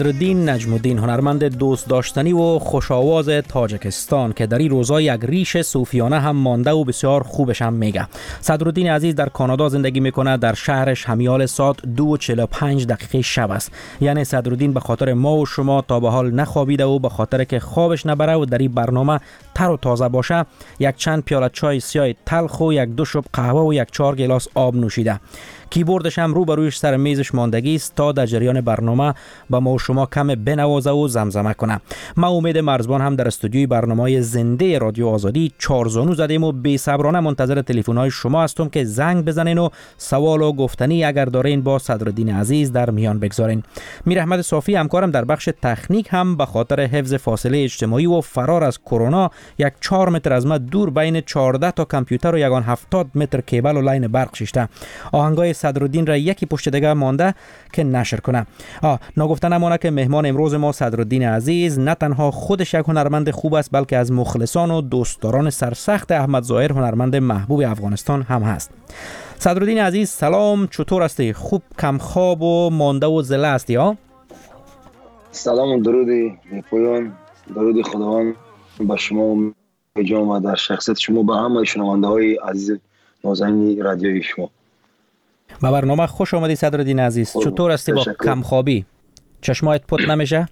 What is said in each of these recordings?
صدرالدین نجم الدین، هنرمند دوست داشتنی و خوش‌آواز تاجیکستان که در این روزا یک ریش صوفیانه هم مانده و بسیار خوبش هم میگه. صدرالدین عزیز در کانادا زندگی میکنه. در شهرش همیال ساعت 2:45 شب است. یعنی صدرالدین به خاطر ما و شما تا به حال نخوابیده و به خاطر که خوابش نبره و در این برنامه تر و تازه باشه، یک چند پیاله چای سیاه تلخ و یک دو شب قهوه و یک 4 گلاس آب نوشیده. کیبوردش هم رو برویش سر میزش ماندگی است تا در جریان برنامه با ما و شما کم بنوازه و زمزمه کنه. ما امید مرزبان هم در استودیوی برنامه زنده رادیو آزادی 4 زانو زدیم و بی‌صبرانه منتظر تلفن‌های شما هستم که زنگ بزنین و سوال و گفتنی اگر دارین با صدرالدین عزیز در میان بگذارین. میر احمد صافی همکارم در بخش تکنیک هم به خاطر حفظ فاصله اجتماعی و فرار از کرونا یک 4 متر از ما دور بین 14 تا کامپیوتر و یگان 70 متر کیبل و لاین برق شیشته. آهنگای صدرالدین را یکی پشت دیگه مانده که نشر کنه. نگفته نمانه که مهمان امروز ما صدرالدین عزیز نه تنها خودش یک هنرمند خوب است، بلکه از مخلصان و دوستداران سرسخت احمد ظاهر هنرمند محبوب افغانستان هم هست. صدرالدین عزیز سلام، چطور هستی؟ خوب کم خواب و مانده و زله هستی ها؟ سلام و درودی پایان، درودی خداوند با شما و جان و در شخصیت شما به همه شنونده های عزیز نازنین رادیوی شما. با برنامه خوش آمدی صدرالدین عزیز. چطور هستی با کم خوابی؟ چشمایت پت نمیشه؟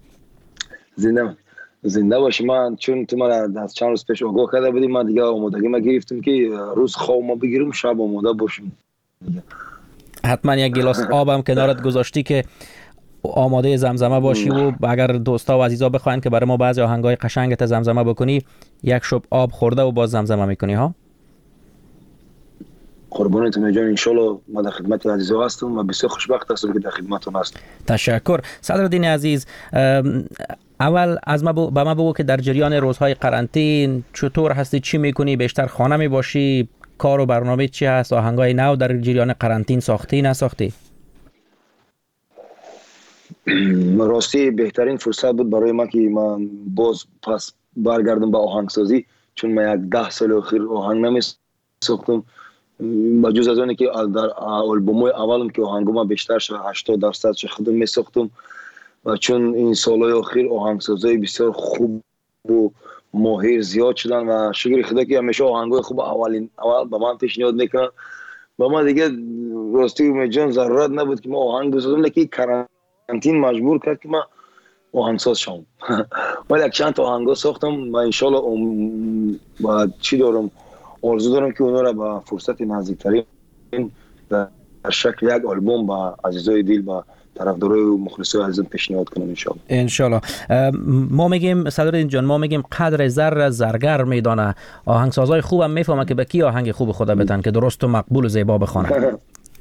زنده باشی. من چون تو من از چند روز پیش آگاه کرده بودیم، من دیگه آمادگی ما گرفتم که روز خواب ما بگیرم، شب آماده باشیم. حتما یک گلاس آبم کنارت گذاشتی که آماده زمزمه باشی و اگر دوستا و عزیزا بخواین که برای ما بعضی آهنگای قشنگت زمزمه بکنی، یک شب آب خورده و باز زمزمه میکنی ها؟ قربانتون جان، ان شاء الله ما در خدمت عزیزا هستم و بسیار خوشبخت هستم که در خدمتتون هستم. تشکر. صدرالدین عزیز، اول از ما به ما بگو که در جریان روزهای قرنطین چطور هستی؟ چی میکنی؟ بیشتر خانه می باشی؟ کار و برنامه چی هست؟ آهنگای نو در جریان قرنطین ساختی نساختی؟ راستی بهترین فرصت بود برای من که من باز پس برگردم به آهنگسازی، چون من یک 10 سال اخیر آهنگ نمی‌ساختم. با جز از اونی که در آلبوم‌های اولم که آهنگام بیشتر 80% خودم می‌ساختم و چون این سال‌های اخیر آهنگسازای بسیار خوب و ماهر زیاد شدن و شکر خدا که همیشه آهنگای خوب اول به من پیشنهاد میکنن و ما دیگه راستی میجان ضرورت نبود که ما آهنگ بسازم، لیکن قرنطین مجبور کرد که من آهنگساز شوم. ولی یک چند تا آهنگا ساختم و ان شاء الله با چی دارم آرزو دارم که اونا را با فرصت نزدیکترین در شکل یک آلبوم با عزیزای دل با طرفدارای و مخلصای عزیزم پیشنهاد کنم ان شاء الله. ما میگیم صدرالدین جان، ما میگیم قدر زر زرگر میدانه. آهنگسازای خوبم میفهمه که به کی آهنگ خوب خدا بدن که درست و مقبول و زیبا بخونه.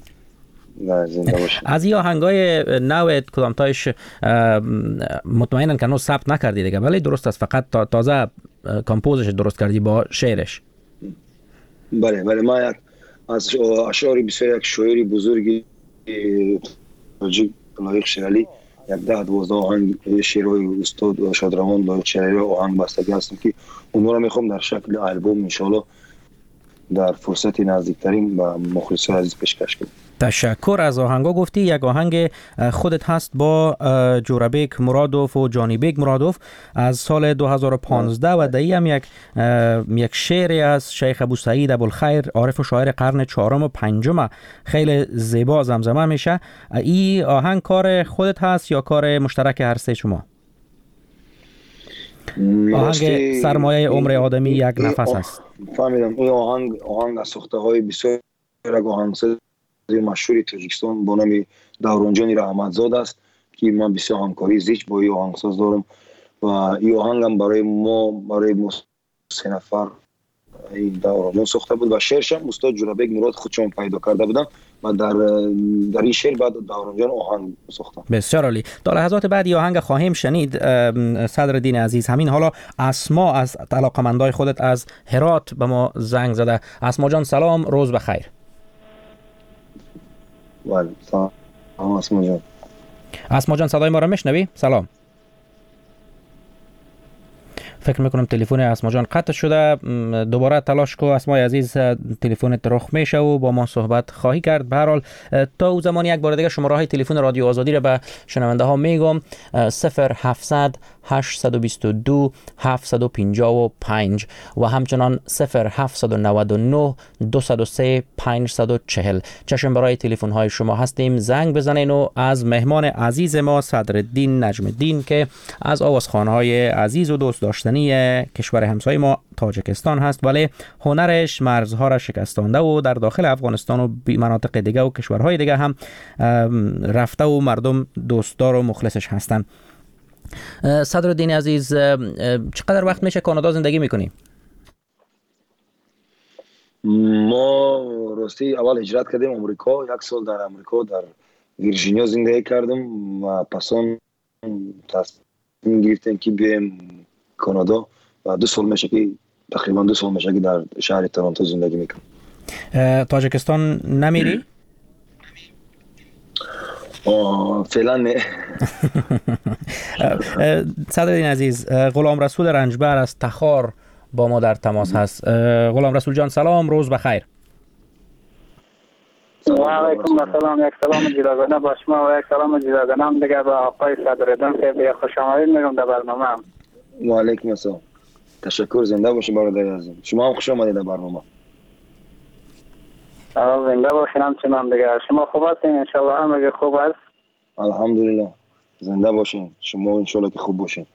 از این آهنگای نوت کدامتایش مطمئنن که نو ثبت نکردی دیگه، ولی درست است فقط تازه کمپوزش درست کردی با شعرش؟ بله ما از اشعار بسیار یک شاعری بزرگی لایق شیرالی یک 10-12 آهنگ شعرهای استاد شادروان لایق شیرالی آهنگ بستگی هستم که اونها را میخوام در شکل آلبوم ان شاء الله در فرصت نزدیکترین با مخلصای عزیز پیشکش کنم. تشکر. از آهنگا گفتی، یک آهنگ خودت هست با جورابیک مرادوف و جانی بیگ مرادوف از سال 2015 و دایی هم یک شعری از شیخ ابو سعید ابوالخیر عارف و شاعر قرن 4 و 5 خیلی زیبا زمزمه میشه. این آهنگ کار خودت هست یا کار مشترک هر سه شما؟ آهنگ سرمایه عمر آدمی یک نفس است. فهمیدم. این آهنگ از ساخته های بسیار آهنگساز مشهور تاجیکستان با نام دورانجان رحمتزاده است که من بسیار همکاری زیچ با این آهنگساز دارم و این آهنگ هم برای ما 3 نفر این دورانجان ساخته بود و شعرش هم استاد جورابیک مراد خودشون پیدا کرده بودن و در این شعر بعد دورانجان آهنگ ساختن. بسیار عالی. در لحظات بعدی آهنگ خواهیم شنید. صدرالدین عزیز، همین حالا اسما از علاقمندای خودت از هرات به ما زنگ زده. اسما جان سلام، روز بخیر. بله سلام اسما جان. اسما جان صدای ما را میشنوی؟ سلام. فکر میکنم تلفن اسما جان قطع شده. دوباره تلاش کو اسمای عزیز، تلفن رخ میشه و با ما صحبت خواهی کرد. به هر حال تا او زمان یک بار دیگه شماره های تلفن رادیو آزادی را به شنونده ها میگم: 0700 822 755 و همچنان 0799 203 540. چشم برای تلفن های شما هستیم، زنگ بزنین و از مهمان عزیز ما صدرالدین نجم الدین که از آوازخوان‌های های عزیز و دوست داشتنی کشور همسایه ما تاجیکستان هست، ولی هنرش مرزها را شکستانده و در داخل افغانستان و مناطق دیگه و کشورهای دیگه هم رفته و مردم دوستدار و مخلصش هستند. صدرالدین عزیز، چقدر وقت میشه کانادا زندگی میکنی؟ ما راستی اول هجرت کردیم امریکا، 1 سال در امریکا در ویرجینیا زندگی کردم و پسان تصمیم گرفتیم که بیایم کانادا و 2 سال میشه که تقریبا 2 سال میشه که در شهر تورنتو زندگی میکنم. تاجیکستان نمیری؟ فعلا نه. صدرالدین عزیز، غلام رسول رنجبر از تخار با ما در تماس هست. غلام رسول جان سلام، روز بخیر. و علیکم السلام. یک سلام جداگانه با شما و یک سلام جداگانه هم دیگه با آقای صدرالدین که به خوش آمدید میگم در برنامه. و علیکم السلام. تشکر، زنده باشین برادر عزیز. شما هم خوش آمدید در برنامه. زنده باشین همچنان دیگه. شما خوب هستین؟ انشالله همه خوب هست. الحمدلله. زنده باشین. شما انشالله که خوب باشین.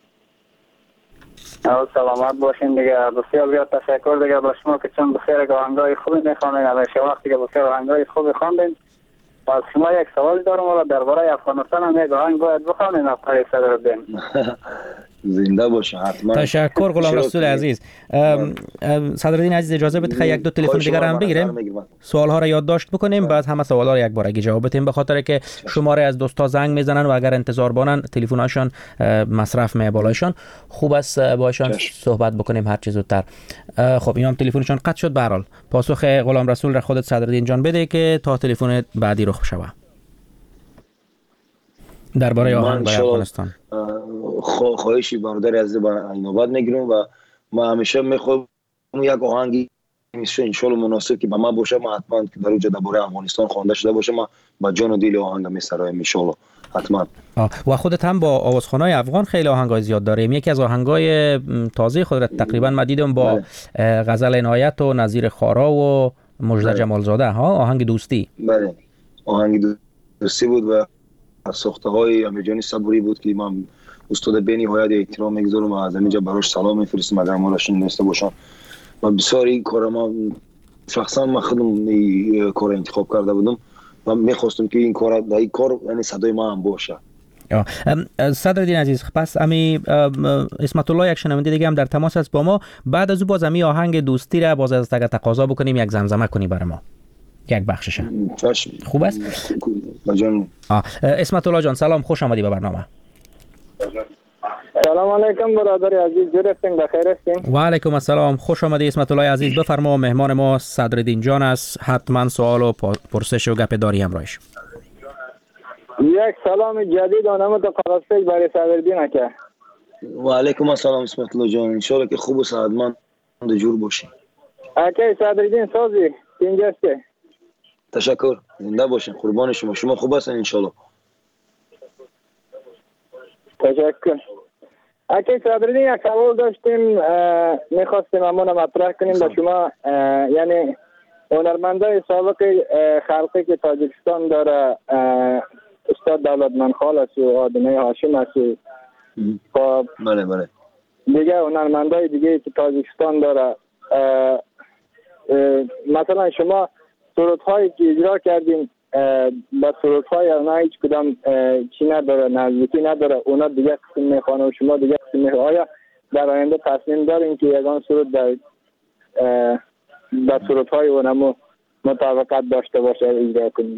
سلامت باشین دیگه. بسیار زیاد تشکر دیگه با شما که چون بسیار آهنگای خوبی میخوانین. همیشه وقتی که بسیار آهنگای خوبی خواندین. از شما یک سوال دارم، ولی درباره افغانستان هم یک آهنگ باید بخوانین آقای صدرالدین. زنده باشه حتما. تشکر غلام رسول عزیز. صدرالدین عزیز اجازه بدید یک دو تلفن دیگر هم بگیریم، سوال ها را یادداشت بکنیم، بعد همه سوال ها را یک بارگی جواب بدیم، به خاطر که شماره از دوستا زنگ میزنن و اگر انتظار بانن تلفن هاشون مصرف می بالایشان. خوب است با ایشان صحبت بکنیم هر چه زودتر. خب این هم تلفنشون قطع شد. به هر حال پاسخ غلام رسول را خودت صدرالدین جان بده که تا تلفن بعدی رخ بشه. درباره آهنگ برای افغانستان خواهشی برادر عزیز با اینوبت میگیرم و ما همیشه میخوام یک آهنگی میشه ان شاء الله مناسب که به ما باشه، ما حتما که در اونجا درباره افغانستان خوانده شده باشه ما با جان و دل آهنگ میسرایم ان شاء الله حتما. و خودت هم با آوازخوانای افغان خیلی آهنگای زیاد داریم. یکی از آهنگای تازه خودت تقریبا ما دیدم با غزل عنایت و نظیر خارا و مجده جمالزاده آهنگ دوستی. بله آهنگ دوستی بود و ساخته های امیرجان صبوری بود که من استاد به نهایت احترام میگذارم و از اینجا براش سلام میفرستم اگر ما راشین نسته باشن. و بسیار این کار ما شخصا من خودم این کار انتخاب کرده بودم و میخواستم که این کار یعنی صدای ما هم باشه. صدرالدین عزیز، پس امی اسمت الله یک شنونده دیگه هم در تماس است با ما. بعد از او باز امی آهنگ دوستی را باز از تگ تقاضا بکنیم یک زمزمه کنی برای ما، یک بخشش. خوب است؟ اسمت الله جان سلام، خوش آمدی به برنامه. سلام علیکم برادر عزیز، جور هستین؟ بخیر هستین؟ و علیکم السلام، خوش آمدی اسمت الله عزیز. بفرما، مهمان ما صدرالدین جان است، حتما سوال و پرسش و گپ داری همراهش. یک سلام جدید آنم تا قرصه برای صدرالدین که. و علیکم السلام اسمت الله جان، ان شاء الله که خوب و سعادتمند و جور باشی. اکی صدرالدین سازی اینجاست. تشکر، زنده باشین، قربان شما. شما خوب هستین ان شاء الله. تشکر. اکی صدرالدین یک سوال داشتیم، میخواستیم همون مطرح کنیم با شما. یعنی هنرمندای سابق خلقی که تاجیکستان داره، استاد دولتمندخان است و آدمه هاشم است. خب بله دیگه هنرمندای دیگه که تاجیکستان داره، مثلا شما سرودهایی که اجرا کردیم با سرودهای اونا هیچ کدام چی نداره، نزدیکی نداره، اونا دیگه قسم میخوانه و شما دیگه قسم میخوانه. آیا در آینده تصمیم داریم که یگان سرود در سرودهای اونمو مطابقت داشته باشه اجرا کنیم؟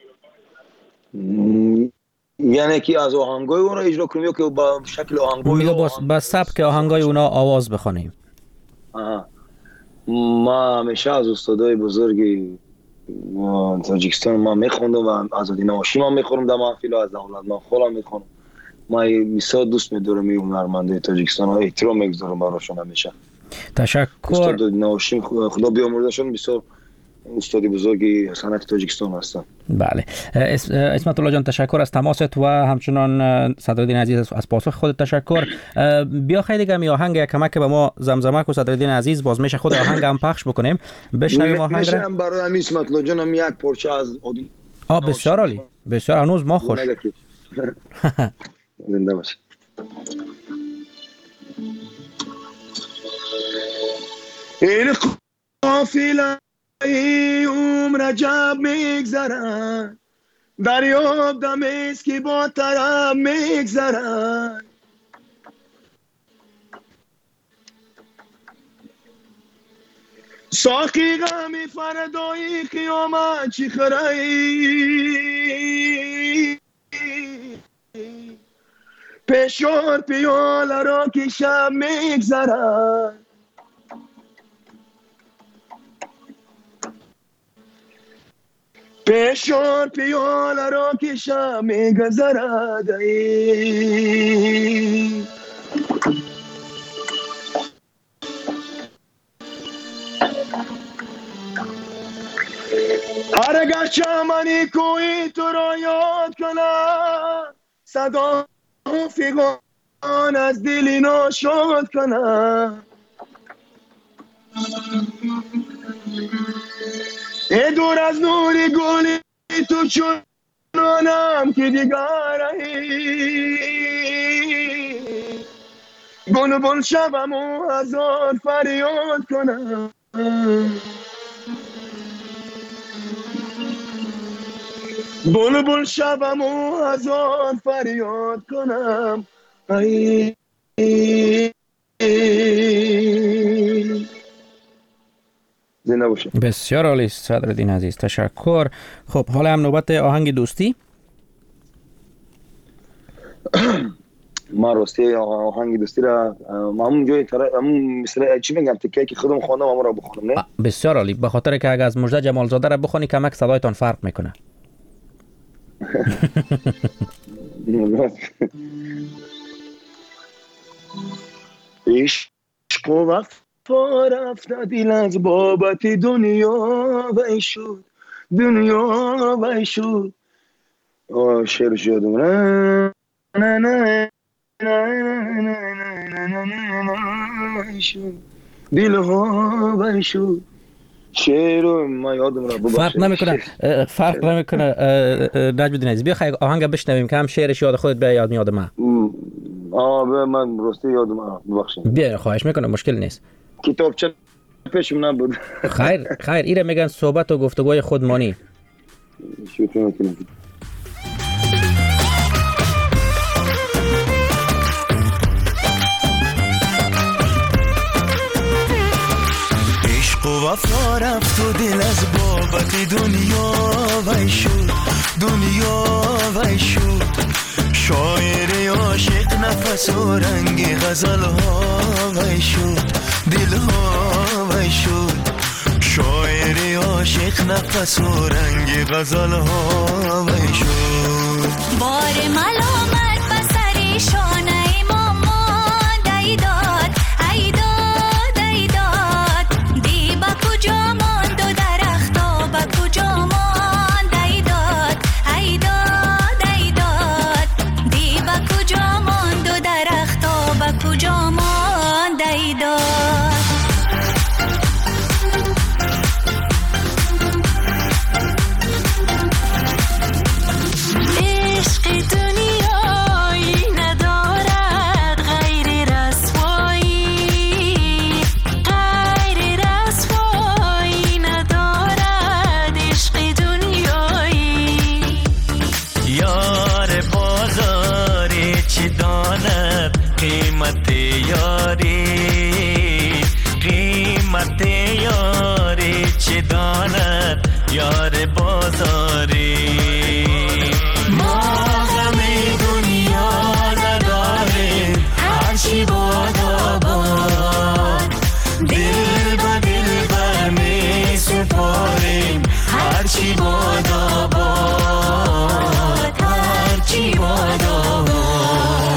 یعنی که از آهنگای اون را اجرا کنیم یا که با شکل آهنگای با سبک آهنگای اونا آواز بخونیم؟ ما همیشه از استادای بزرگی تاجیکستان ما میخوندم و از آدینه هاشم هم میخورم در محفل، از دولتمندخان هم میخونم من بسیار دوست می‌دارم این هنرمندای تاجیکستان ها، احترام می‌گذارم براشون همیشه. تشکر. استاد نوشین خدا بیامرزشون بسیار استاد بزرگی صنعت تاجیکستان هستن. بله اسمت الله جان تشکر از تماست و همچنان صدرالدین عزیز از پاسخ خود تشکر. بیا خیلی دیگه می آهنگ کمک به ما زمزمه کو صدرالدین عزیز باز میشه خود آهنگ هم پخش بکنیم بشنویم آهنگ را. میشم برای اسمت الله جانم یک پارچه از بسیار عالی بسیار هنوز ما خوش زنده باش. این قافله عمر جب میگذرن دریاب دمیست که با طرب میگذرن ساقی غمی فردایی قیامت چی خرایی پیشور پیاله را که شب میگذرن پیشور پیاله را که شب میگذرد هر اگر چمنی کوی تو را یاد کنم صدا فیغان از دلی ناشاد کنم ای دور از نوری گلی تو چونانم که دیگرهی گل بل شبم و هزار فریاد کنم بل بل شبم و هزار فریاد کنم زنده باشه. بسیار عالی صدرالدین عزیز تشکر. خب حالا هم نوبت آهنگ دوستی. ما راستی آهنگ دوستی را همون جای همون مثلا چی میگم تکیه که خودم خواندم همون را بخونم نه؟ بسیار عالی به خاطر که اگه از مژده جمالزاده را بخونی کمک صدایتان فرق میکنه. عشق و وفا رفت دل از بابت دنیا وی شد دنیا وی شد شعر شد نه نه نه دل ها وی شد شعر ما یادم را فرق نمیکنه نجم‌الدین عزیز بیا خیلی آهنگ بشنویم که هم شعرش یاد خودت به یاد میاد من من راستی یادم ببخشید بیا خواهش میکنم مشکل نیست کتابچه پیشم نبود خیر ایره میگن صحبت و گفتگوی خودمانی شوخی میکنم عشق و وفا رفت و دل از بابت دنیا وی شد دنیا وی شد شاعر عاشق نفس و رنگ غزل ها وی شد دل ها وی شد شاعر عاشق نفس و رنگ غزل ها وی شد بار ملامت بسری شانه مامان دیداد ایداد ایداد دی با کجا ماند و درختا با کجا ماند ایداد ایداد ایداد دی با کجا ماند و درختا با کجا ماند ایداد قیمت یاری چه داند یار بازاری ما غم دنیا نداریم هرچی باد آباد دل با دل بر می سپاریم هرچی باد آباد هرچی باد آباد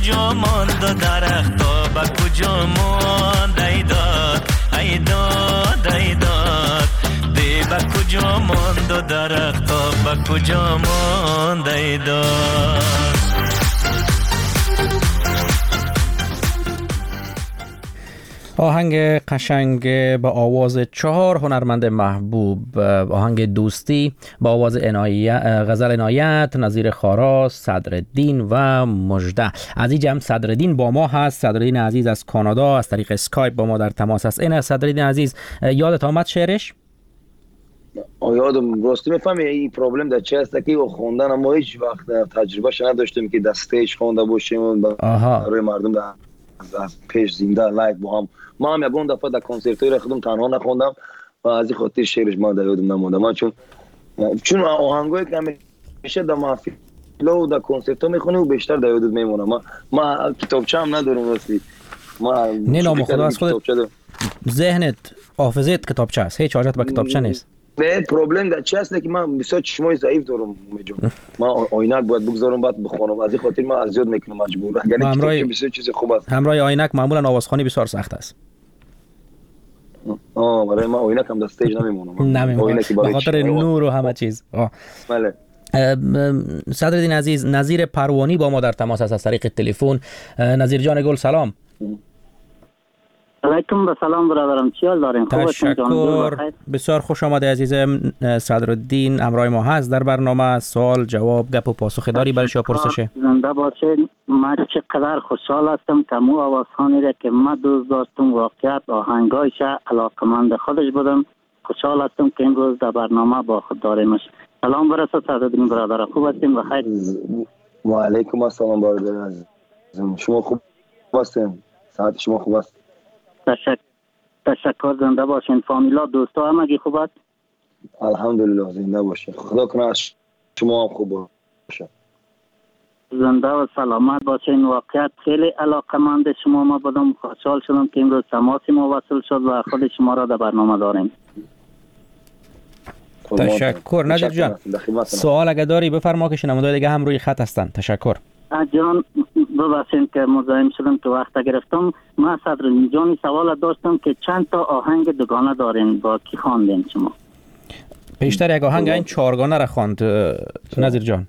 کجا ماند درختا به کجا ماند ای داد ای داد ای داد دی به کجا ماند درختا به کجا ماند ای داد. آهنگ قشنگ با آواز 4 هنرمند محبوب، آهنگ دوستی با آواز غزل عنایت، نظیر خاراس، صدرالدین و مژده. از این جمع صدرالدین با ما هست. صدرالدین عزیز از کانادا از طریق اسکایپ با ما در تماس است. این صدرالدین عزیز یادت آمد شعرش؟ یادم راستی میفهمی این پرابلم در چه است که خوندن ما هیچ وقت تجربهش نداشتیم که دستش خونده باشیم و برای مردم از پیش زنده لایک با هم. ما هم یگون دفعه در کنسرت‌های را خودم تنها نخوندم و از این خاطر شعرش ما در یادم نمونده. من چون آهنگایی که همیشه در محفل‌ها و در کنسرت‌ها میخونیم و بیشتر در یادم میمونه. ما کتابچه هم ندارم راستی. نه نام خدا از خودت ذهنت حافظت کتابچه است، هیچ حاجت به کتابچه نیست. نه پرابلم در چه است که من بسیار چشمای ضعیف دارم میجون. من آینک باید بگذارم بعد بخونم، از این خاطر من از یاد میکنم مجبور. اگر کتابچه بسیار چیز خوب است. همراه آینک معمولا آوازخوانی بسیار سخت است. برای من آینک هم در استیج نمیمونم. به خاطر نور و همه چیز. بله. صدرالدین عزیز، نظیر پروانی با ما در تماس است از طریق تلفن. نظیر جان گل سلام. علیکم و سلام برادرم، چی حال دارین؟ تشکر، بسیار خوش آمده عزیزم. صدرالدین همراه ما هست در برنامه. سوال جواب گپ و پاسخ داری برای شما پرسشه؟ زنده باشین. من چقدر خوشحال هستم که مو آوازخوانی را که من دوست داشتم واقعیت آهنگایش علاقمند خودش بودم. خوشحال هستم که امروز در برنامه با خود داریمش. سلام برسه صدرالدین برادر، خوب هستین بخیر؟ و علیکم السلام برادر عزیزم، شما خوب هستین؟ صحت شما خوب است؟ تشکر، زنده باشین. فامیلا دوستا همگی خوب است؟ الحمدلله زنده باشین. خدا کنه از شما هم خوب باشه. زنده و سلامت باشین. واقعیت خیلی علاقمند شما ما بودم. خوشحال شدم که امروز تماس ما وصل شد و خود شما را در برنامه داریم. تشکر. نظیر جان سوال اگه داری بفرما که شنونده‌های دیگه هم روی خط هستن. تشکر. جان ببخشید که مزاحم شدم که وقت گرفتم. من صدرالدین جان سوال داشتم که چند تا آهنگ دوگانه دارین، با کی خواندین شما؟ بیشتر یک آهنگ این 4 گانه را خواند نظیر جان.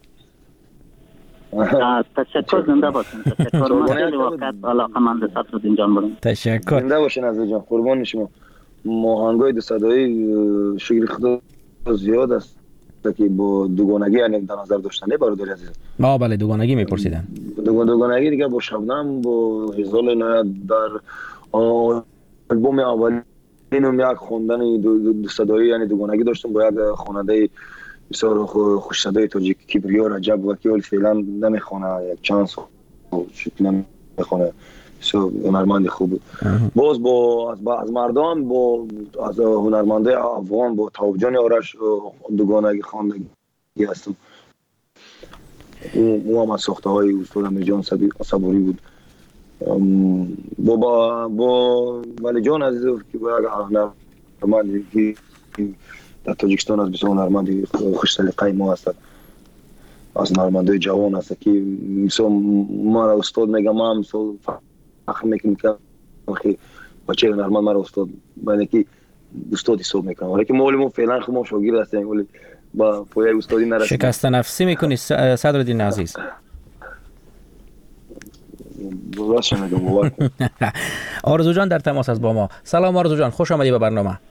تشکر، زنده باشین. تشکر. من خیلی واقعا علاقه‌مند صدرالدین جان بودم. تشکر. زنده باشین نظیر جان، قربان شما. آهنگای دو صدایی شکر خدا زیاد است که با دوگانگی یعنی در نظر داشتنه برادر عزیز. بله دوگانگی میپرسیدن. دوگانگی دیگه با شبنم با غزال عنایت در البوم اولینم یک خوندن دو صدایی یعنی دوگانگی داشتم با یک خواننده بسیار خوش صدای تاجیک کبریا رجب وکیل. فعلا نمیخونه، یک چانس شکل نمیخونه. هنرمند خوب بود. باز از مردان از هنرمنده افغان با توجان آرش دوگانگی خواندگی هستم. او هم از ساخته های استاد امیرجان صبوری بود. با ولی جان عزیز که با یک هنرمندی که در تاجیکستان از بسیار هنرمندی خوش سلیقه ما هستند، از هنرمندای جوان هست که مثلا ما را استاد میگم، ما هم فخر میکنم که بچه هنرمند ما را استاد باید که استادی حساب میکنم، ولی که ما فعلا ما شاگرد هستیم ولی با پایه استادی نرسیدیم. شکست نفسی میکنی صدرالدین عزیز؟ آرزو جان در تماس است با ما. سلام آرزو جان، خوش آمدی به برنامه.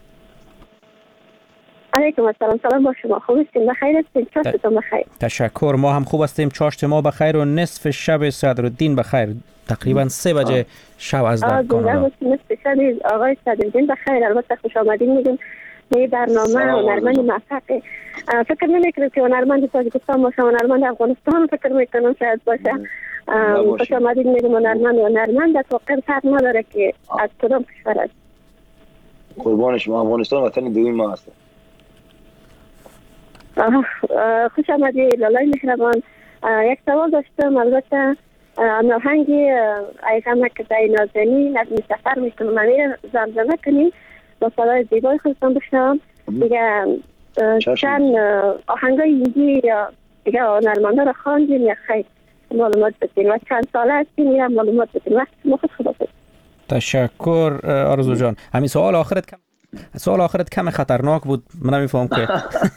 علیکم السلام. سلام با شما، خوب هستین؟ بخیر هستین؟ چاشتتون بخیر؟ تشکر، ما هم خوب هستیم. چاشت ما بخیر و نصف شب صدرالدین بخیر. تقریبا 3 بجه شب از در کانادا. نصف شب آقای صدرالدین بخیر. البته خوش آمدین میگم به برنامه. هنرمند موفق فکر نمیکنم که هنرمند تاجیکستان باشه، هنرمند افغانستان فکر میکنم شاید باشه. خوش آمدین میگم. هنرمند واقعا فرق نداره که از کدام کشور است. قربان شما. افغانستان وطن دوم ما هست. خوش آمدی لالای مهربان. یک سوال داشتم. البته آهنگی ایزمک دای نازنی نظم سفر میکنم منی زمزمه کنیم با صدای زیبای خودتان بشنم دیگه. چند آهنگای اینجی یا دیگه هنرمنده را خواندیم یا خیر؟ معلومات بدین و چند ساله هستین یا معلومات بدین. وقت شما خوش. خدا تشکر آرزو جان. همین سوال آخرت کم خطرناک بود. من نمیفهم که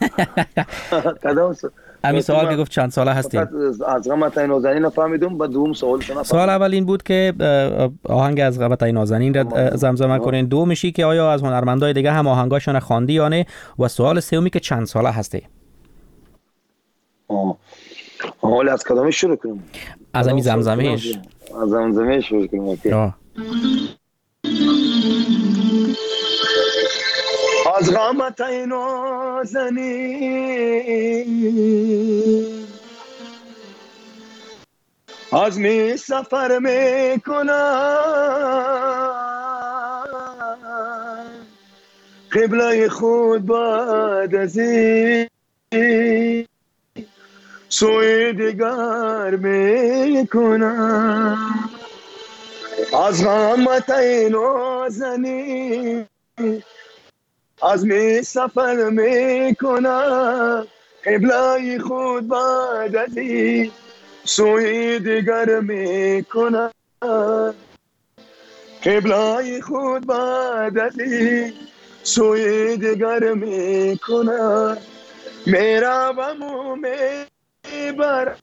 همین سوال که گفت چند ساله هستین. از غمتای نازنین فهمیدم. بعد دوم سوال اول این بود که آهنگ از غمتای نازنین را زمزمه کنین. دومیشی که آیا از هنرمندای دیگه هم آهنگاشون خواندی یا نه؟ و سوال سومی که چند ساله هستی؟ حالا از کدامش شروع کنیم؟ از همین زمزمهش. از زمزمهش شروع کنیم. از غمتای نازنین از می سفر میکنم، قبله خود بعد از این سوی دیگر میکنم. از غمتای نازنین از می سفر میکنم، قبله خود بعد از این سوی دیگر میکنم. قبله خود بعد از این سوی دیگر میکنم. میروم و میبرم،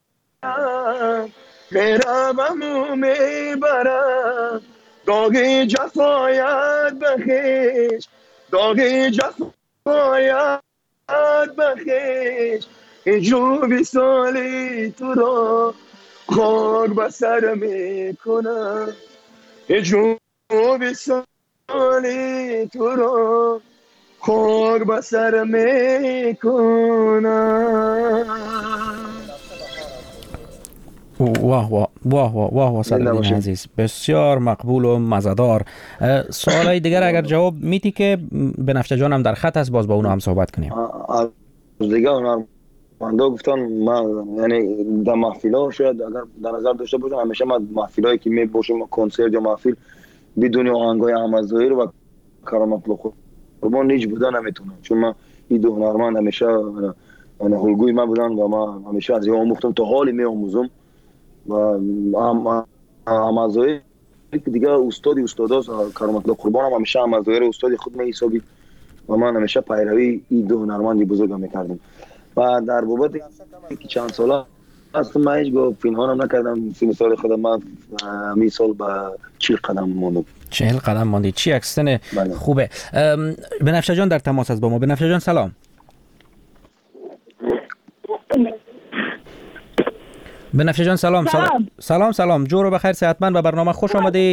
میروم و میبرم، داغی جفایت بخیش، داغی جفایت بخیش. هجر وصالی تو را خاک بسر میکنم، هجر وصالی تو را خاک بسر میکنم. واه واه واه واه واه صدرالدین عزیز، بسیار مقبول و مزدار. سوالای دیگر اگر جواب میدی که بنفشه جان هم در خط است، باز با اونو هم صحبت کنیم. دیگه هنرمندا گفتن من یعنی در محفلا شاید اگر در نظر داشته باشم، همیشه من محفلایی که میباشم کنسرت یا محفل بدون آهنگای احمد ظاهر و کرامت الله قربان هیچ بودن نمیتونم، چون من این دو هنرمند همیشه یعنی الگوی من بودن و من همیشه از اینا آموختم تا حالی میآموزم. و احمد ظاهر دیگه استاداست، کرامت الله قربان هم همیشه احمد ظاهر استاد خود می حسابید و من همیشه پیروی این دو هنرمند بزرگ میکردم. و در بابت که چند ساله هستم من هیچ گاه پنهانم نکردم. 30 سال خودم من می سال با 40 قدم ماندم. 40 قدم ماندی. چی اکسن خوبه. بنفشه جان در تماس است با ما. بنفشه جان سلام. بنفشه جان سلام. سلام جور و بخیر، صحتمند و برنامه خوش آمدی.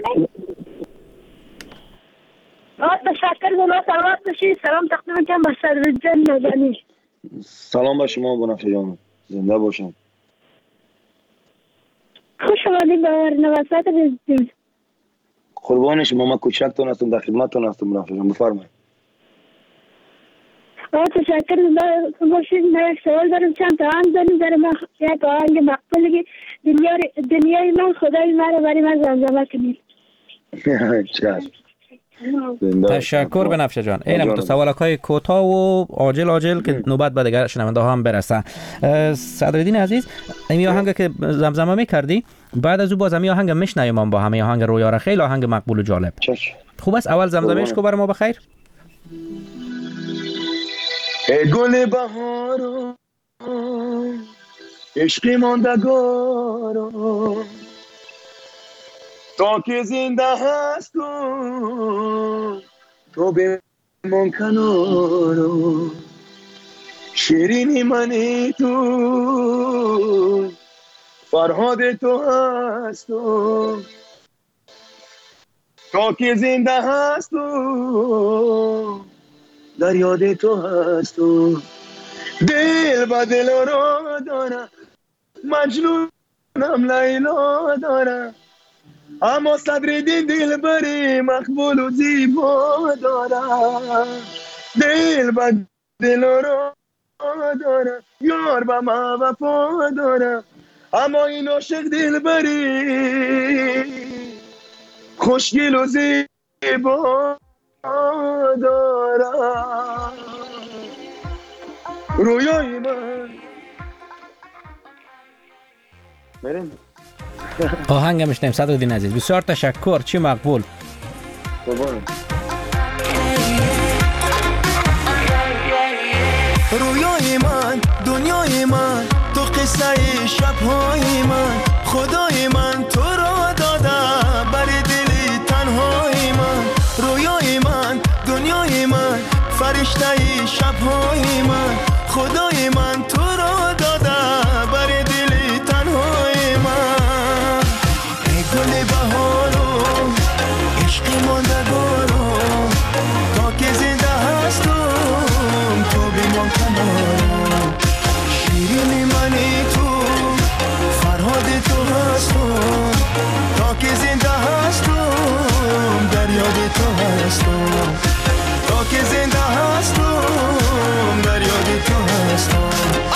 تشکر بنا سلامت باشید. سلام تقدیم میکنم به صدرالدین نازنین. سلام به شما بنفشه جان، زنده باشین. خوش آمدید به برنامه صدرالدین. قربان شما، من کوچکتون هستم، در خدمتتون هستم بنفشه جان، بفرمایید. تشکر باشید. من یک سوال دارم، چند تا آهنگ داریم. در من یک آهنگ مقبولی دنیای من خدای مرا برای من زمزمه کنید. تشکر بنفشه جان. اینم تو سوالکای کوتاه و عاجل که نوبت به دیگر شنونده ها هم برسه. صدرالدین عزیز، این آهنگ که زمزمه میکردی بعد از او باز همین آهنگ میشنویم با همین آهنگ رویار، خیلی آهنگ مقبول و جالب. خوب است اول زمزمهش کو برای ما بخیر. ای گل بهارو عشقی ماندگارو، تا که زنده هستم تو بمان کنارو، شیرینی منی تو فرهاد تو هستم، تا که زنده هستم در یاد تو هستم. دل با دل رو دارم، مجنونم لیلا دارم، اما صدرالدین دل بری مقبول و زیبا دارم. دل با دل رو دارم، یار با ما وفا دارم، اما این عاشق دل بری خوشگل و زیبا دارم. رویای من بریم آهنگ میشنیم صدرالدین عزیز. بسیار تشکر. چی مقبول. قربان. رویای من، دنیای من، تو قصه شبهای من، خدای من تو را داده بر دل تنهای من. رویای من، دنیای من، فرشته شبهای من، خدای من تو را داده بر دل تنهای من. ای گل بهارو، عشق ماندگارو، تا که زنده هستم تو بمان کنارم. شیرین منی تو، فرهاد تو هستم، تا که زنده هستم در یاد تو هستم. تا که زنده هستم در یاد تو هستم.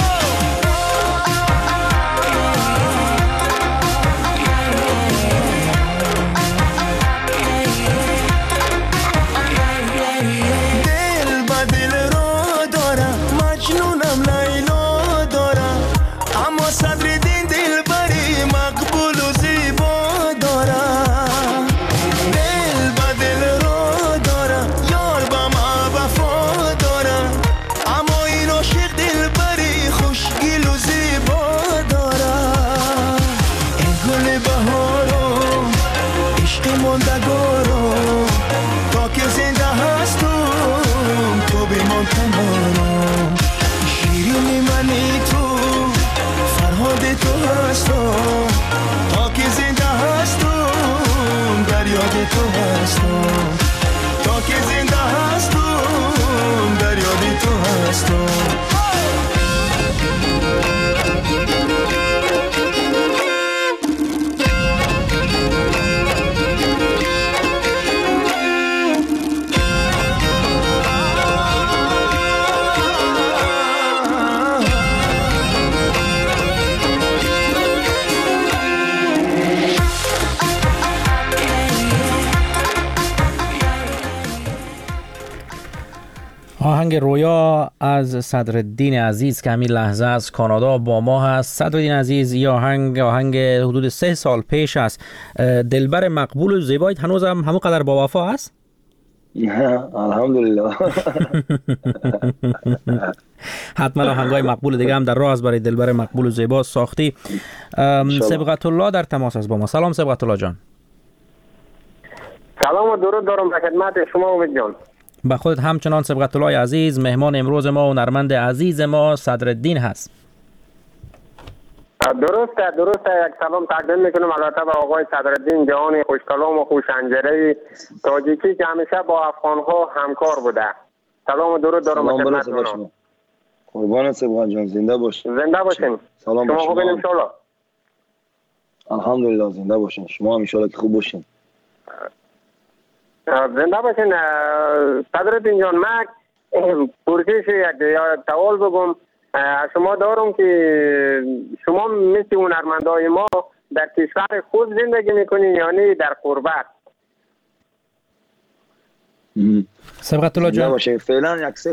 آهنگ رویا از صدرالدین عزیز که همین لحظه از کانادا با ما هست. صدرالدین عزیز، این آهنگ حدود 3 سال پیش است. دلبر مقبول و زیبایت هنوز هم همون قدر با وفا است؟ الحمدلله. حتما آهنگای مقبول دیگه هم در راه است برای دلبر مقبول و زیبا ساختی. سبقت الله در تماس است با ما. سلام سبقت الله جان. سلام و درود دارم به خدمت شما امید جان. با خودت همچنان سبقت الله عزیز. مهمان امروز ما و هنرمند عزیز ما صدرالدین هست. درسته یک سلام تقدیم میکنم البته به آقای صدرالدین جان خوشکلام و خوشانجره تاجیکی که همیشه با افغان‌ها همکار بوده. سلام و درود دارم به خدمت شما. قربان سبقت جان، زنده باشین. زنده باشین. سلام شما خوبین ان شاء الله؟ الحمدلله زنده باشین. شما هم ان شاء الله که خوب باشین. زنده باشین. صدرالدین جان، من پرسش یک سوال بگم شما دارم که شما مثل هنرمندای ما در کشور خود زندگی میکنین یعنی در غربت؟ سبقت الله جان باشه. فعلا یک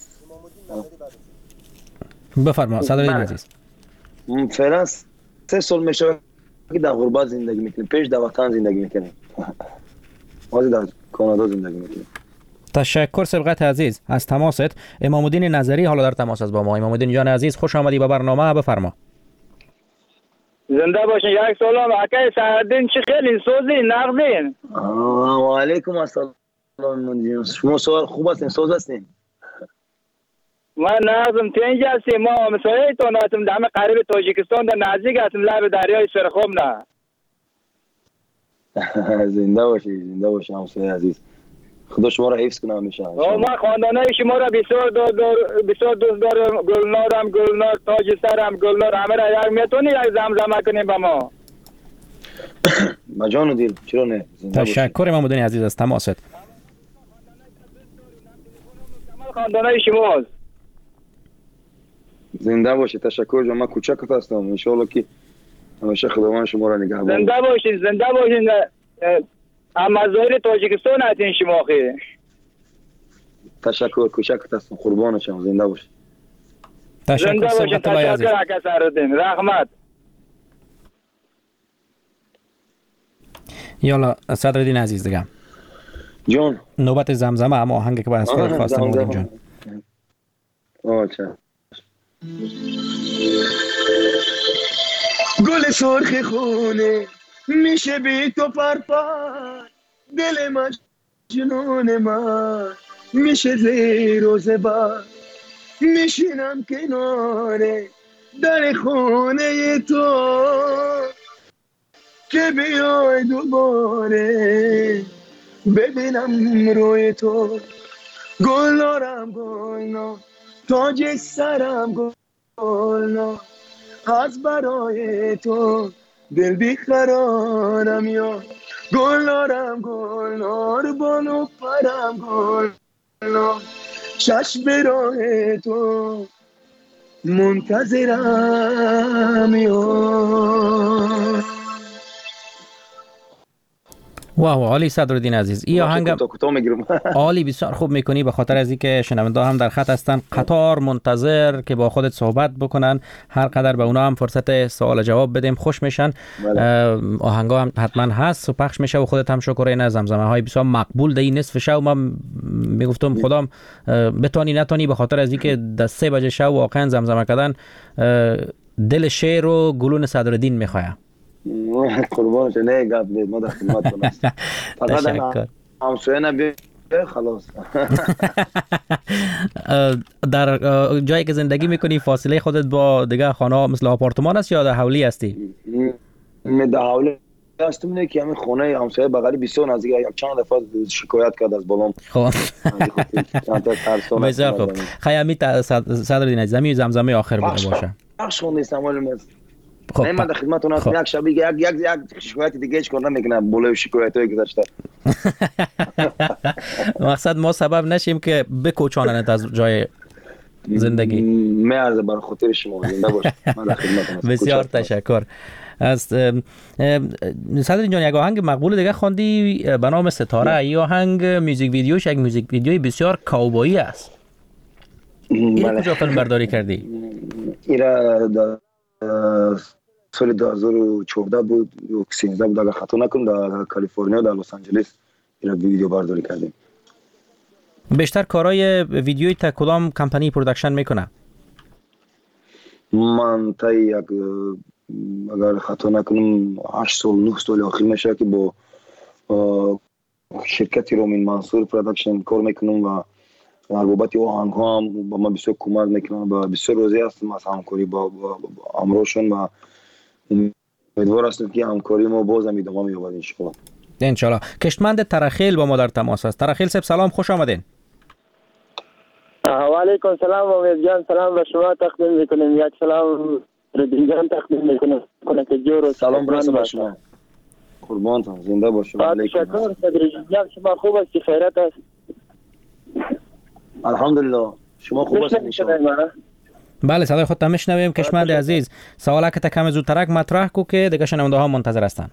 بفرما صدرالدین عزیز. فعلا 3 سال میشه که در غربت زندگی میکنیم. پیش در وطن زندگی میکنیم. ما در کانادا زندگی میکنیم. تشکر سبقت عزیز از تماست. امام الدین نظری حالا در تماس است با ما. امام الدین جان عزیز خوش آمدی به برنامه. بفرما. زنده باشین. یک سلام اکای صدرالدین، چه خیلی سوزی نقدین. و علیکم السلام. شما سوال خوب هستین، سوز هستین. من نازم تنج هستیم. ما مسایه توناتم دم قریب تاجیکستان در نزدیک هستیم لب دریای سرخم نه. زنده باشی همسایه عزیز. خدا شما را حفظ کنه همیشه. ما خاندانای شما را بسیار دوست دارم. گلنارم، گلنار تاج سرم، گلنار همه را یک میتونی یک زمزمه کنیم به ما. با جان و دل، چرا نه. تشکر امام الدین عزیز از تماست. خاندانای شماست. زنده باشی. تشکر جان. من کوچک هستم. ان شاء الله که همیشه خداوند شما را نگهدار. زنده باشین. اما ظاهر تاجیکستان هستین شما خیلی. تشکر. کوچک هستم. قربان شما. زنده باشی. تشکر سبقت الله عزیز. رحمت. یالا صدرالدین عزیز دیگه جان نوبت زمزمه، اما آهنگی که باید خودت خواستم بودیم جان. گل سرخ خونه میشه بی تو پرپر، دل مجنون من میشه زیر و زبر، میشینم کنار در خونه تو که بیای دوباره ببینم روی تو. گلنارم گلنار تاج سرم گلنار، از برای تو دل بیقرارم یا گلنارم گلنار بانو پرم گلنار، چشم به راه تو منتظرم یا. واو عالی صدرالدین عزیز، این آهنگ عالی بسیار خوب میکنی، به خاطر از اینکه شنونده هم در خط هستن قطار منتظر که با خودت صحبت بکنن، هر قدر به اونا هم فرصت سوال جواب بدیم خوش میشن. آهنگا هم حتما هست و پخش میشه و خودت هم شکر این زمزمه های بسیار مقبول در این نصف شب. من میگفتم خدام بتونی نتونی، به خاطر از اینکه در 3 بجه شب واقعا زمزمه کردن دل شعر و گلون صدرالدین میخواه. قربانش نه گپ نید، ما در خدمتتون هستیم. فقط همسایه نبیه خلاص. در جایی که زندگی میکنی فاصله خودت با دیگه خانه مثل آپارتمان است یا در حولی هستی؟ در حولی هستم، نه که همین خونه همسایه بغلی بسیار نزدیک، یک چند دفعه شکایت کرد از بالام. خب بسیار خوب. خیلی صدرالدین عزیز همین زمزمه آخر بوده باشه. بخش خونده استعمال نه من در خدمتتون هستم. یک شب یک شکایت دیگه هیچ کار نمیکنم، بوله شکایتایی گذاشته. مقصد ما سبب نشیم که بکوچاننت از جای زندگی. میارزه بر خاطر شما زنده باش. من در خدمتتون هستم. بسیار تشکر. از صدرالدین جان یک آهنگ مقبول دیگه خواندی به نام ستاره. این آهنگ میوزیک ویدیوش یک میوزیک ویدیوی بسیار کاوبایی است. این کجا فیلم برداری کردی؟ ایرا سال 2014 بود یا 13 بود اگر خطا نکنم، در کالیفرنیا در لس آنجلس این ویدیو برداری کردیم. بیشتر کارهای ویدیویی تا کدام کمپانی پروداکشن میکنه؟ من تا یک اگر خطا نکنم 8 سال 9 سال اخیر میشه که با شرکت رومین منصور پروداکشن کار میکنم و در بابت آهنگ ها هم با من بسیار کمک میکنم و بسیار راضی هستم از همکاری با امروشون و امیدوار هستم که همکاری ما باز هم ادامه یابد ان شاء الله. کشتمند ترخیل با ما در تماس است. ترخیل صاحب سلام، خوش آمدین. و علیکم سلام امید جان، سلام به شما تقدیم میکنیم. یک سلام ردین جان تقدیم میکنم که جور سلام برسه به شما. قربانتون، زنده باشید. تشکر صدرالدین جان، شما خوب است؟ خیرت است؟ الحمدلله. شما خوب هستید؟ بله صدای خودت میشنویم. کشمند عزیز سوالا که کم زودترک مطرح کو که دیگه شنونده ها منتظر هستن.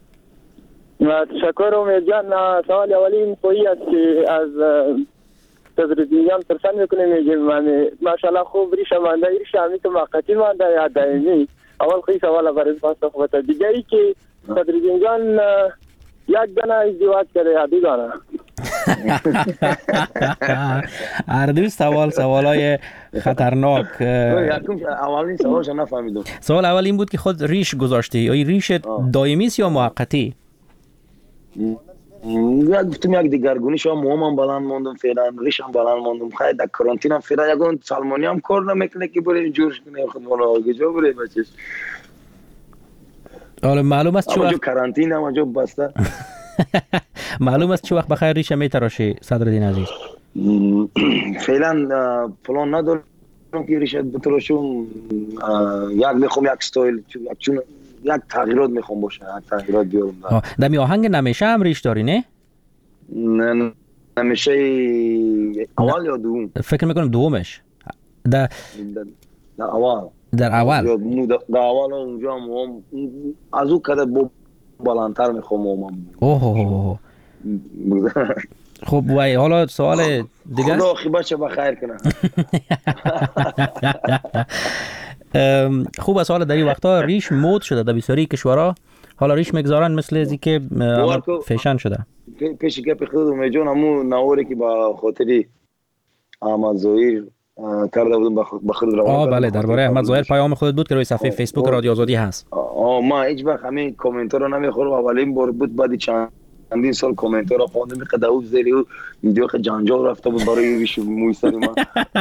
تشکر امید جان. سوال اولی پویی است که از صدرالدین جان پرسان میکنیم. میگیم ماشاءالله خوب ریش مانده، ریش همی تو موقتی مانده یا دائمی؟ اول خیلی سوال برای پاسخ بده. دیگه ای که صدرالدین جان یک دانه ازدواج کرده یا دو دانه؟ هر دو سوالای خطرناک. اولین سوالش نفهمیدم. سوال اول این بود که خود ریش گذاشتی، آیا ریش دائمی است یا موقتی؟ گفتم یک دیگرگونی شما موامم بلند موندم، فعلا ریشم بلند موندم. خیلی در کرانتینم فعلا یگون سالمانی هم کار نمیکنه که بره جورش کنه خود مالا کجا بره بچش. حالا معلوم است چه وقت کرانتین هم جو بسته. معلوم است چه وقت بخیر ریش میتراشی صدرالدین عزیز؟ فعلا پلان ندارم که ریش بتراشم. یک میخوام یک استایل چون یک تغییرات میخوام باشه، یک تغییرات بیارم. در می آهنگ نمیشه هم ریش داری نه؟ نه نمیشه اول یا دوم؟ فکر میکنم دومش. در اول. در اول اونجا هم از او کده بالانتر میخوام. اوه خب وای حالا سوال دیگه خدا خیبرش بخیر کنه. خوب سوال در این وقتا ریش مود شده در بسیاری کشورها حالا ریش میگذارن مثل ازی که فیشن شده. پیش گپ خودم میجون همون نواری که با خاطری احمد ظاهر کرده بودم با خود روان. بله درباره احمد ظاهر پیام خودت بود که روی صفحه فیسبوک رادیو آزادی هست. ما هیچ وقت همین کامنت ها رو نمیخورم. اولین بار بود بعد چندین سال کامنت ها رو خواندم که داوود زیری و ویدیو که جنجال رفته بود برای ایشون مویسری ما.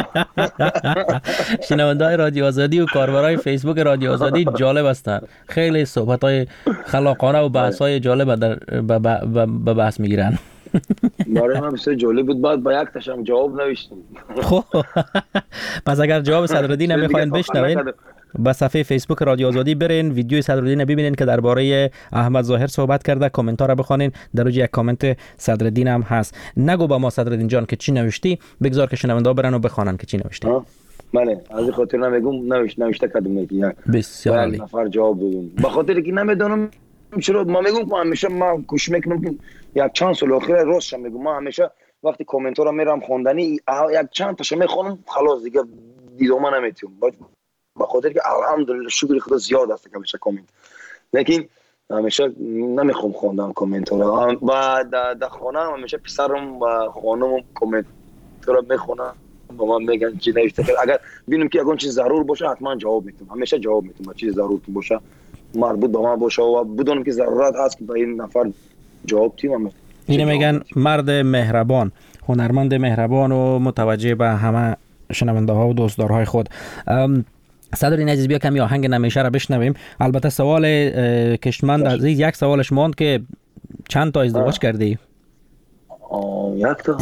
شنونده‌های رادیو آزادی و کاربرای فیسبوک رادیو آزادی جالب هستند. خیلی صحبت‌های خلاقانه و بحث‌های جالب به بحث میگیرن. برای من بسیار جالب بود. بعد با یک تاشم جواب نوشتم. خب پس اگر جواب صدرالدین نمیخواین بشنوین به صفحه فیسبوک رادیو آزادی برین، ویدیوی صدرالدین ببینین که درباره احمد ظاهر صحبت کرده. کامنت ها رو بخونین، در اوج یک کامنت صدرالدین هم هست. نگو با ما صدرالدین جان که چی نوشتی، بگذار که شنونده ها برن و بخونن که چی نوشتی. بله از خاطر نمیگم نوشته کردم میگم بسیار عالی. نفر جواب دادم به خاطر که نمیدونم چرا. ما میگم همیشه ما کوشش میکنم که یک چند سال اخیر راستش میگم. ما همیشه وقتی کامنت ها رو میرم خوندنی یک چند تاشو میخونم خلاص دیگه دیدم نمیتونم. به خاطر که الحمدلله شکر خدا زیاد است که همیشه کامنت، لیکن همیشه نمیخوام خوندن کامنت ها رو. و در خانه همیشه پسرم و خانمم کامنت ها رو میخونن با من میگن چی نوشته. اگر ببینم که اگه چیز ضرور باشه حتما جواب میدم. همیشه جواب میدم. چیز ضرور باشه مربوط به من باشه و بدونم که ضرورت هست که به این نفر جواب تیم. اینو میگن مرد مهربان، هنرمند مهربان و متوجه به همه شنونده ها و دوستدارهای خود. صدرالدین عزیز بیا کمی آهنگ نمیشه را بشنویم. البته سوال کشمند عزیز یک سوالش ماند که چند تا ازدواج کردی؟ یک تا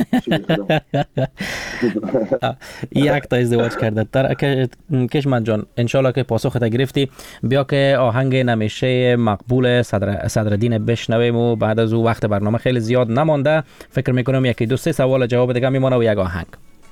یک تا ازدواج کرده. کشمند جان انشالله که پاسخت گرفتی. بیا که آهنگ نمیشه مقبول صدرالدین بشنویم و بعد از او وقت برنامه خیلی زیاد نمانده. فکر میکنم یکی دو سه سوال جواب دیگه میمونه و یک آهنگ.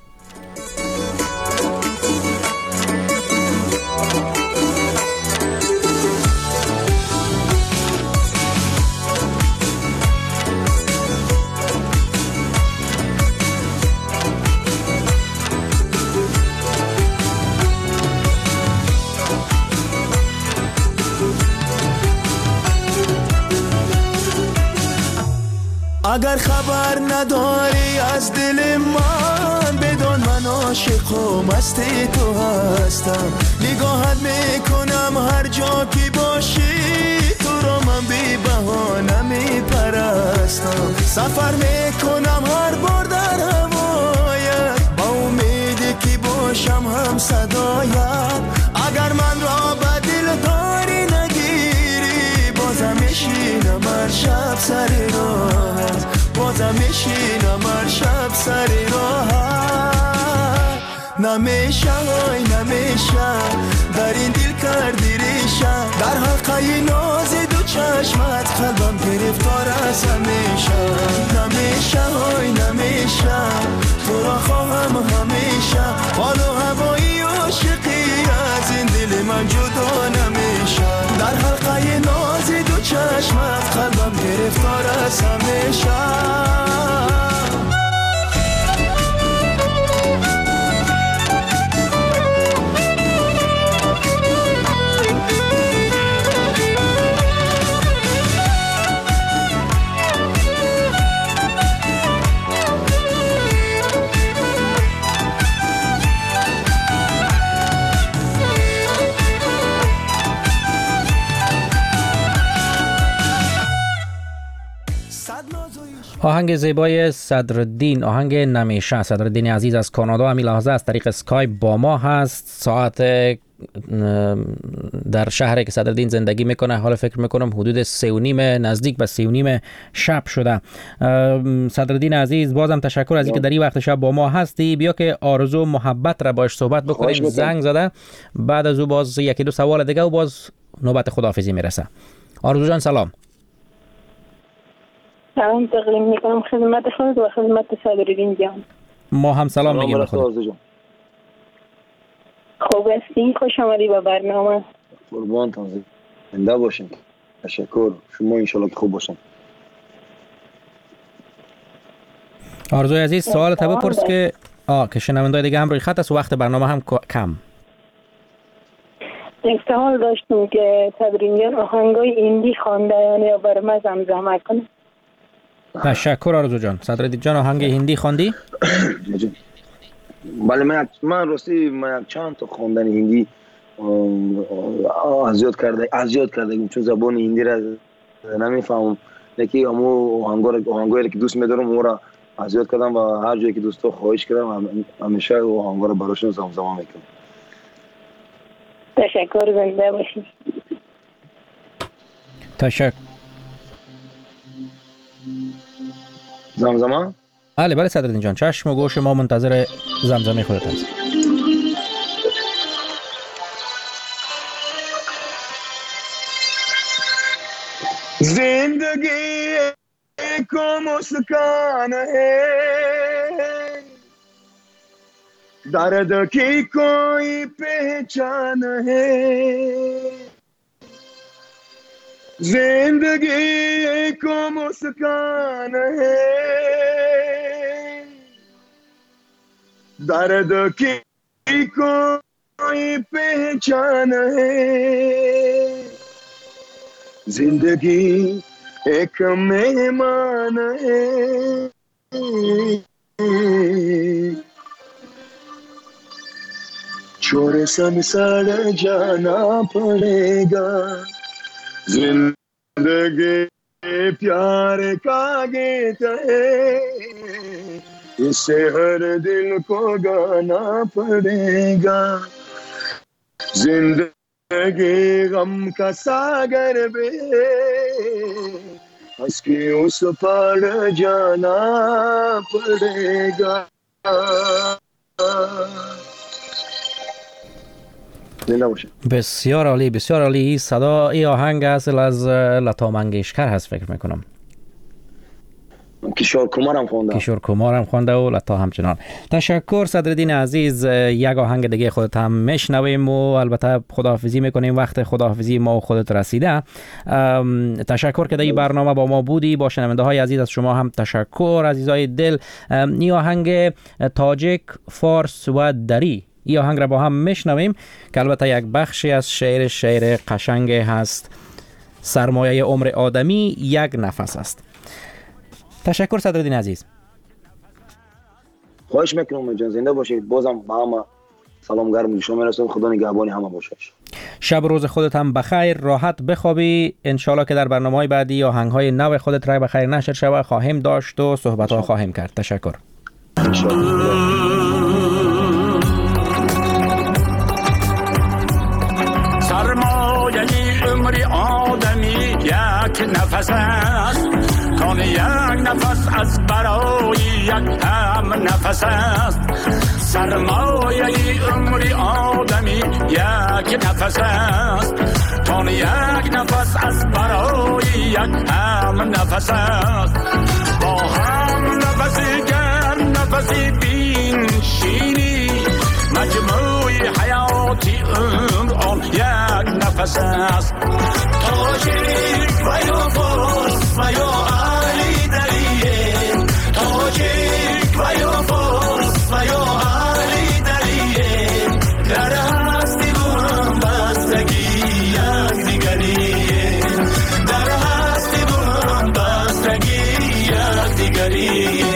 اگر خبر نداری از دل من بدون من عاشق و مست تو هستم. نگاهت میکنم هر جا که باشی تو رو من بی بهانه میپرستم. سفر میکنم هر بار در هوایت با امیدی که باشم هم صدایت. اگر من را به دل داری نگیری بازم میشینم هر شب سر راهت. بازم میشینم هر شب سر راهت. نمیشه های نمیشه در این دل کردی ریشه. در حلقه ناز دو چشمت قلبم گرفتار از همیشه. نمیشه های نمیشه تو را خواهم همیشه. حال و هوایی عاشقی از این دل من جدا نمیشه. در حلقه ناز دو چشمت قلبم گرفتار از همیشه. آهنگ زیبای صدرالدین، آهنگ نمیشه. صدرالدین عزیز از کانادا همین لحظه از طریق اسکایپ با ما هست. ساعت در شهری که صدرالدین زندگی میکنه حالا فکر میکنم حدود 3:30 نزدیک به 3:30 شب شده. صدرالدین عزیز بازم تشکر از اینکه در این وقت شب با ما هستی. بیا که آرزو محبت را باش صحبت بکنیم. زنگ زده بعد از او باز یکی دو سوال دیگه و باز نوبت خداحافظی میرسه. آرزو جان سلام. سلام تقدیم میکنم خدمت خود و خدمت صدرالدین جان. ما هم سلام میگیم به خدا. خوب هستین؟ خوش آمدی به برنامه. قربانتون زنده باشین. تشکر. شما انشالله که خوب باشین. آرزوی عزیز سوال تا بپرس که شنونده‌های دیگه هم روی خط است و وقت برنامه هم کم. یک سوال داشتم که صدرین جان آهنگای هندی خوانده یا بر ما زمزمه کنه؟ تشکر آرزو جان. صدرالدین جان آهنگ هندی خواندی؟ بله من راستی یک چند تا خواندن هندی اذیت کرده چون زبان هندی را نمیفهمم. لیکن همو آهنگایی که دوست می‌دارم اون را اذیت کردم و هر جایی که دوستا خواهش کردم همیشه آهنگا را براشون زمزمه میکنم. تشکر، زنده باشید. تشکر. زمزمه؟ بله صدرالدین جان، چشم و گوش ما منتظر زمزمه خودت هست. जिंदगी को मुस्कान है, दर्द की कोई पहचान है। जिंदगी को मुस्कान है, दर्द की कोई पहचान है। जिंदगी एक मेहमान है, छोड़ संसार जाना पड़ेगा। जिंदगी प्यार का गीत है, इसे हर दिल को गाना पड़ेगा। जिंदगी गम का सागर में हंस के उस पार जाना पड़ेगा। بسیار عالی، بسیار عالی. صدا ای آهنگ اصل از لتا منگیشکر هست فکر میکنم. کشور کمار هم خونده و لتا همچنان. تشکر صدرالدین عزیز. یک آهنگ دیگه خودت هم میشنویم و البته خداحافظی میکنیم. وقت خداحافظی ما و خودت رسیده. تشکر که در این برنامه با ما بودی. با شنونده های عزیز از شما هم تشکر عزیزای دل. این آهنگ تاجیک، فارس و دری، این آهنگ را با هم میشنویم که البته یک بخشی از شعر قشنگ هست. سرمایه عمر آدمی یک نفس است. تشکر صدرالدین عزیز. خواهش میکنم جان، زنده باشید. بازم با همه سلام گرم شما میرسونم. خدا نگهبان همه باشه. شب روز خودت هم بخیر، راحت بخوابی. انشالله که در برنامه‌های بعدی آهنگ‌های نو خودت را بخیر نشر شود خواهیم داشت و صحبت‌ها خواهیم کرد. تشکر. سرمایه عمر آدمی یک نفس است، کان یک نفس از برای یک هم نفس است. سرمایه عمر آدمی یک نفس است، کان یک نفس از برای یک هم نفس است. با هم نفسی گرم، نفسی بین شیری، مجموعی حیاتی عمر آن یک نفس است. تاجیک و یا فارس و یا علی دریه، تاجیک و یا فارس و یا علی دریه، در هستی و هم بستگی یک دیگریه، در هستی و هم بستگی یک دیگریه.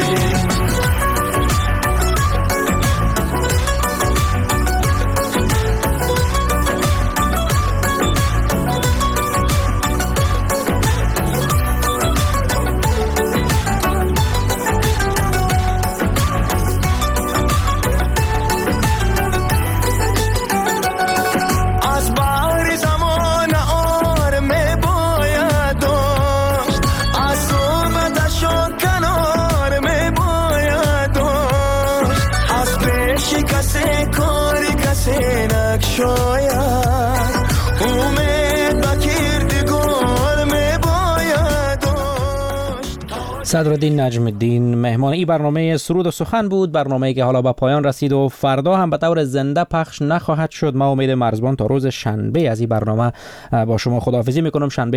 صدرالدین نجم الدین مهمان این برنامه سرود و سخن بود. برنامه‌ای که حالا به پایان رسید و فردا هم به طور زنده پخش نخواهد شد. ما امید مرزبان تا روز شنبه از این برنامه با شما خداحافظی میکنم. شنبه